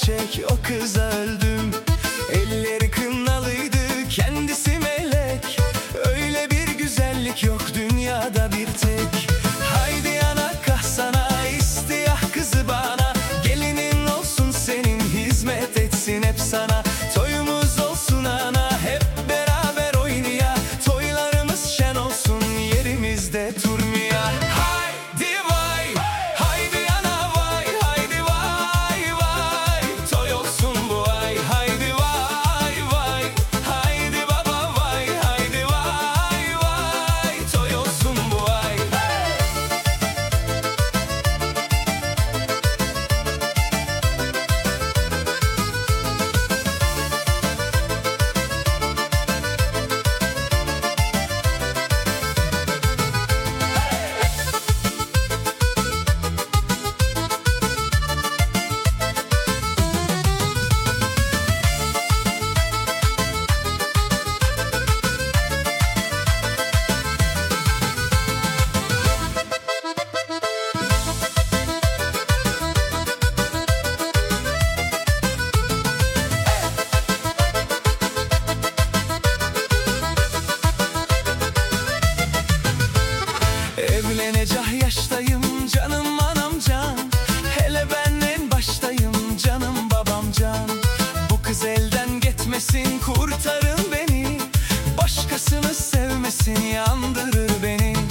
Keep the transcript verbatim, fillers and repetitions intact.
gerçek, o kıza öldüm. Elleri kınalıydı, kendisi melek. Öyle bir güzellik yok dünyada bir tek. Haydi yana kahsana, istiyah kızı bana. Gelinin olsun senin, hizmet etsin hep sana. Toyumuz olsun ana, hep beraber oynaya. Toylarımız şen olsun, yerimizde turmaya. Haydi vay, haydi yana vay, haydi vay vay. Toy olsun bu ay, haydi vay vay. Haydi baba vay, haydi vay vay. Toy olsun bu ay. Evlenecek yaştayım canım anam can. Hele ben en baştayım canım babam can. Bu kız elden gitmesin, kurtarın beni. Başkasını sevmesin, yandırır beni.